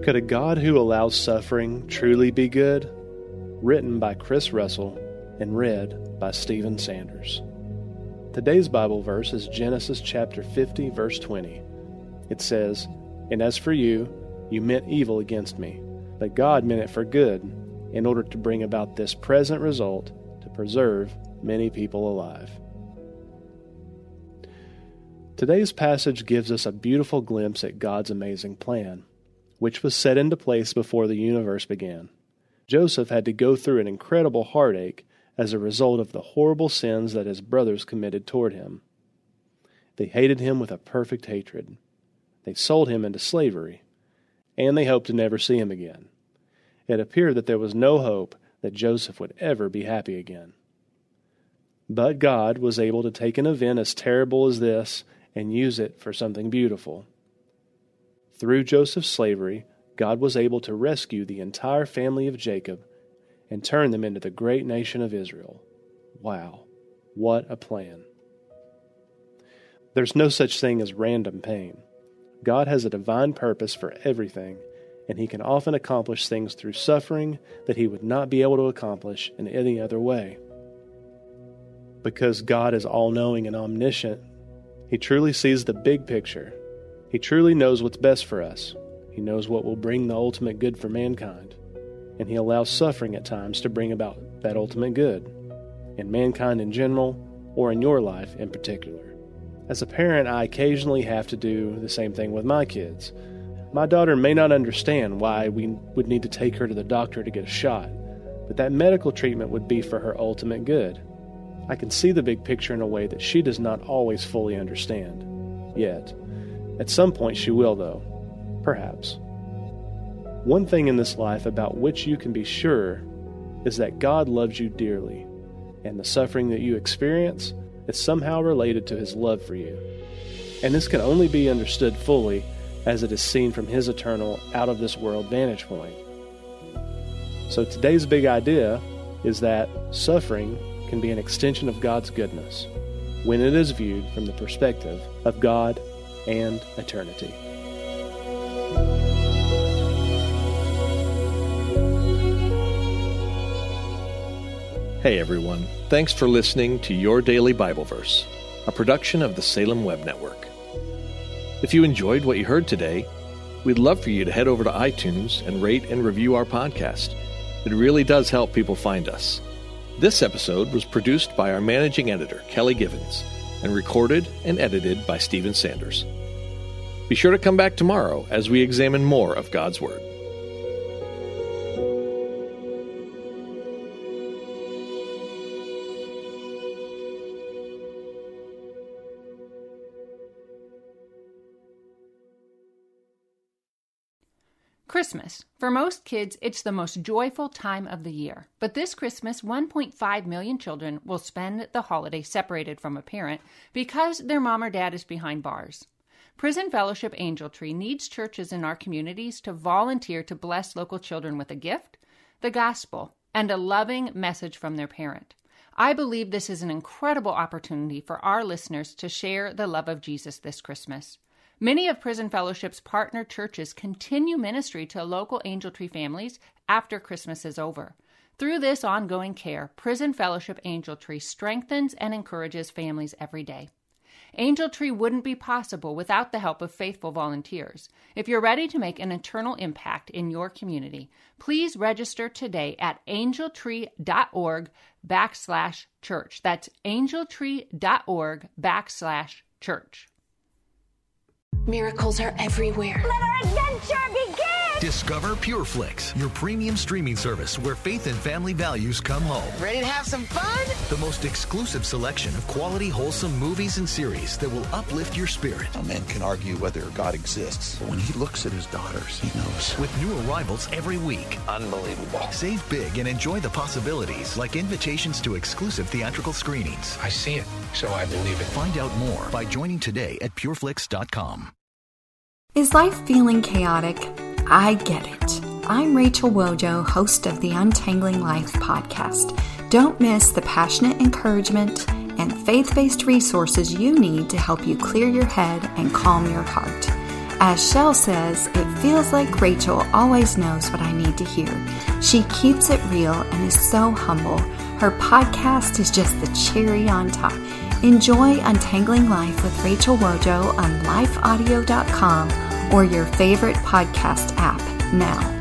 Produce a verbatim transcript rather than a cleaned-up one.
Could a God who allows suffering truly be good? Written by Chris Russell and read by Stephen Sanders. Today's Bible verse is Genesis chapter fifty, verse twenty. It says, "And as for you, you meant evil against me, but God meant it for good, in order to bring about this present result, to preserve many people alive." Today's passage gives us a beautiful glimpse at God's amazing plan, which was set into place before the universe began. Joseph had to go through an incredible heartache as a result of the horrible sins that his brothers committed toward him. They hated him with a perfect hatred. They sold him into slavery, and they hoped to never see him again. It appeared that there was no hope that Joseph would ever be happy again. But God was able to take an event as terrible as this and use it for something beautiful. Through Joseph's slavery, God was able to rescue the entire family of Jacob and turn them into the great nation of Israel. Wow, what a plan. There's no such thing as random pain. God has a divine purpose for everything, and He can often accomplish things through suffering that He would not be able to accomplish in any other way. Because God is all-knowing and omniscient, He truly sees the big picture. He truly knows what's best for us. He knows what will bring the ultimate good for mankind. And He allows suffering at times to bring about that ultimate good, in mankind in general, or in your life in particular. As a parent, I occasionally have to do the same thing with my kids. My daughter may not understand why we would need to take her to the doctor to get a shot, but that medical treatment would be for her ultimate good. I can see the big picture in a way that she does not always fully understand, yet. At some point she will, though. Perhaps. One thing in this life about which you can be sure is that God loves you dearly, and the suffering that you experience is somehow related to His love for you. And this can only be understood fully as it is seen from His eternal, out-of-this-world vantage point. So today's big idea is that suffering can be an extension of God's goodness when it is viewed from the perspective of God and eternity. Hey everyone, thanks for listening to Your Daily Bible Verse, a production of the Salem Web Network. If you enjoyed what you heard today, we'd love for you to head over to iTunes and rate and review our podcast. It really does help people find us. This episode was produced by our managing editor, Kelly Givens, and recorded and edited by Stephen Sanders. Be sure to come back tomorrow as we examine more of God's Word. Christmas. For most kids, it's the most joyful time of the year. But this Christmas, one point five million children will spend the holiday separated from a parent because their mom or dad is behind bars. Prison Fellowship Angel Tree needs churches in our communities to volunteer to bless local children with a gift, the gospel, and a loving message from their parent. I believe this is an incredible opportunity for our listeners to share the love of Jesus this Christmas. Many of Prison Fellowship's partner churches continue ministry to local Angel Tree families after Christmas is over. Through this ongoing care, Prison Fellowship Angel Tree strengthens and encourages families every day. Angel Tree wouldn't be possible without the help of faithful volunteers. If you're ready to make an eternal impact in your community, please register today at angeltree.org backslash church. That's angeltree.org backslash church. Miracles are everywhere. Let our adventure begin! Discover PureFlix, your premium streaming service where faith and family values come home. Ready to have some fun? The most exclusive selection of quality, wholesome movies and series that will uplift your spirit. A man can argue whether God exists, but when he looks at his daughters, he knows. With new arrivals every week. Unbelievable. Save big and enjoy the possibilities, like invitations to exclusive theatrical screenings. I see it, so I believe it. Find out more by joining today at pureflix dot com. Is life feeling chaotic? I get it. I'm Rachel Wojo, host of the Untangling Life podcast. Don't miss the passionate encouragement and faith-based resources you need to help you clear your head and calm your heart. As Shell says, it feels like Rachel always knows what I need to hear. She keeps it real and is so humble. Her podcast is just the cherry on top. Enjoy Untangling Life with Rachel Wojo on life audio dot com or your favorite podcast app now.